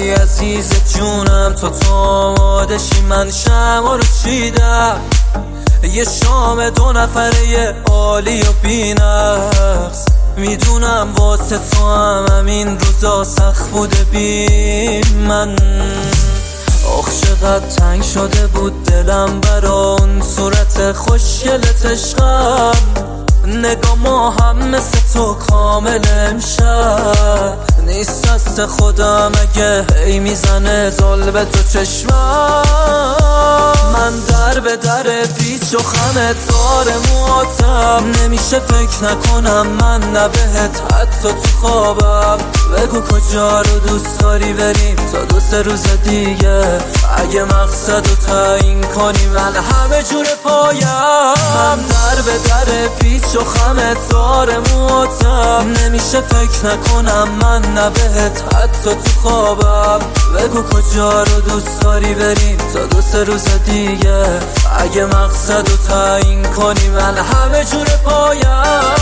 ولی عزیز جونم تو آمادشی من شمع رو چیدم. یه شام 2 نفره عالی و بی‌نقص، میدونم واسه تو هم این روزا سخت بوده بی من. آخ چقدر تنگ شده بود دلم برا اون صورت خوشگلت عشقم. نگاه ما هم مثل تو کامل امشب نیست دست خودم اگه هی میزنه زل به تو چشمم. من در به در پیچ و خمت دار مواتم، نمیشه فکر نکنم من نبهت حتی تو خوابم. بگو کجا رو دوست داری بریم تا 2-3 روز دیگه، اگه مقصد رو تعیین کنی من همه جور پایم. من در به در پیچ و خمت دار مواتم، نمیشه فکر نکنم من نبهت حتی تو خوابم. بگو کجا رو دوست داری بریم تا 2-3 روز دیگه، اگه مقصد رو تعیین کنی من همه جور پایم.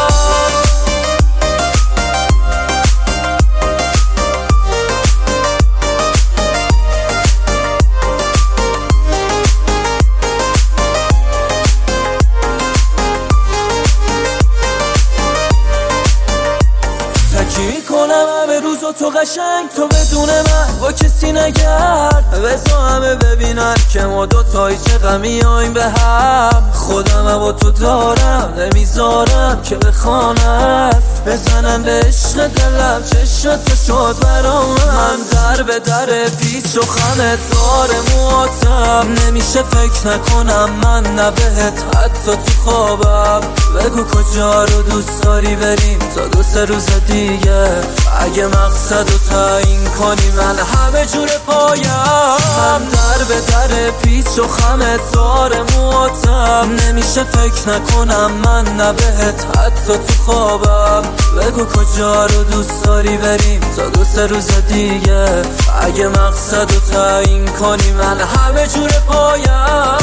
میکنم همه روز و تو قشنگ، تو بدون من با کسی نگرد. بزا همه ببینن که ما دوتایی چه غمیاییم به هم. خودم با تو دارم نمیذارم که بخوانم، بزنن به عشق دلم چشمت تو شد برام. من در به در پیچ و خمت دار مواتم، نمیشه فکر نکنم من نبهت حتی تو خوابم. بگو کجا رو دوست داری بریم تا 2-3 روز دیگه، اگه مقصد رو تعیین کنی من همه جور پایم. من در به در پیچ و خمت دار مواتم، نمیشه فکر نکنم من نبهت حتی تو خوابم. بگو کجا رو دوست داری بریم تا 2-3 روز دیگه، اگه مقصد رو تعیین کنی من همه جور پایم.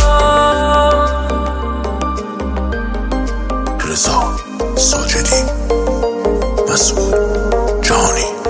رضا ساجدی، مسعود جهانی.